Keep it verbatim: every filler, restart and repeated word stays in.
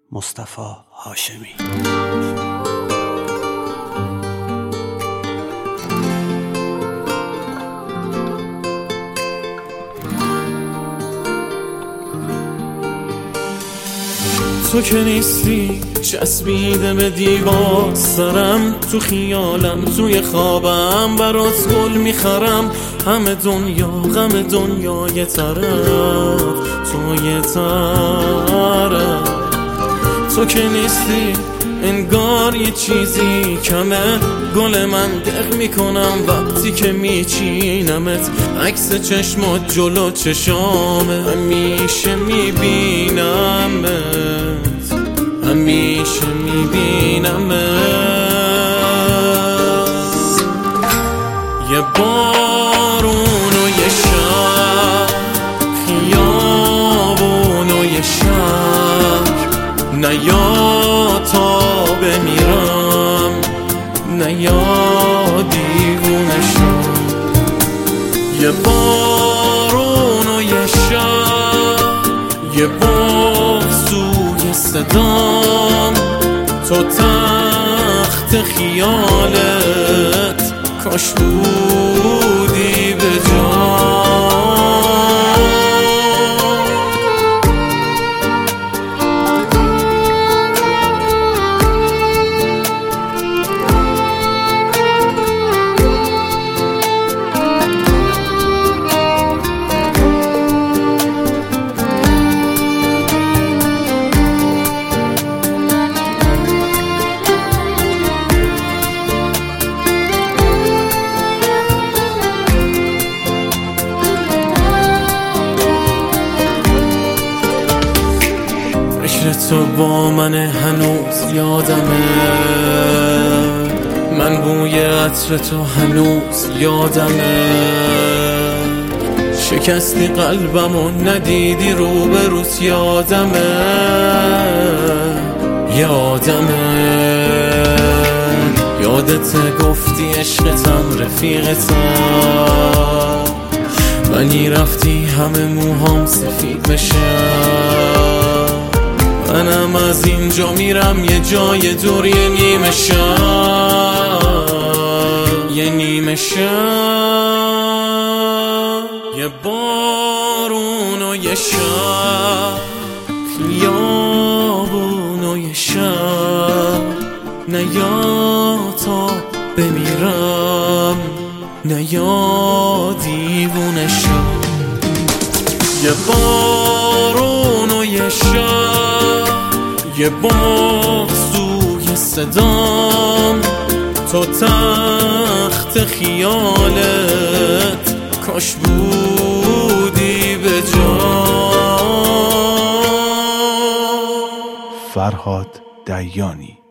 مصطفی هاشمی. تو که نیستی چسبیده به دیوار، سرم تو خیالم توی خوابم، برات گل میخرم، همه دنیا غم دنیا یه طرف، تو یه طرف. تو که نیستی انگار یه چیزی کمه، گل من دق میکنم وقتی که میچینمت، عکس چشمات جلو چشامه، همیشه میبینمت، همیشه میبینمت. یه بارون و یه شب، خیابون و یه شهر، نیا تا بمیرم، نیا دیوونه شم. یه بارون و یه شب، یه باغ سوی صدام، تو تخت خیالت کاش بودی به جان. تو با من هنوز یادمه، من بوی عطر تو هنوز یادمه، شکستی قلبم و ندیدی روبروت یادمه، یادمه. یادت گفتی عشقتم رفیقتم، ولی رفتی همه موهام سفید بشم. منم از اینجا میرم یه جای دور، یه نیمه شب، یه نیمه شب. یه بارون و یه شب، خیابون و یه شب، نیا تا بمیرم، نیا دیوونه شم. یه بارون و یه شب، یه باغ سوی صدام، تو تخت خیالت کاش بودی به جان. فرهاد دیانی.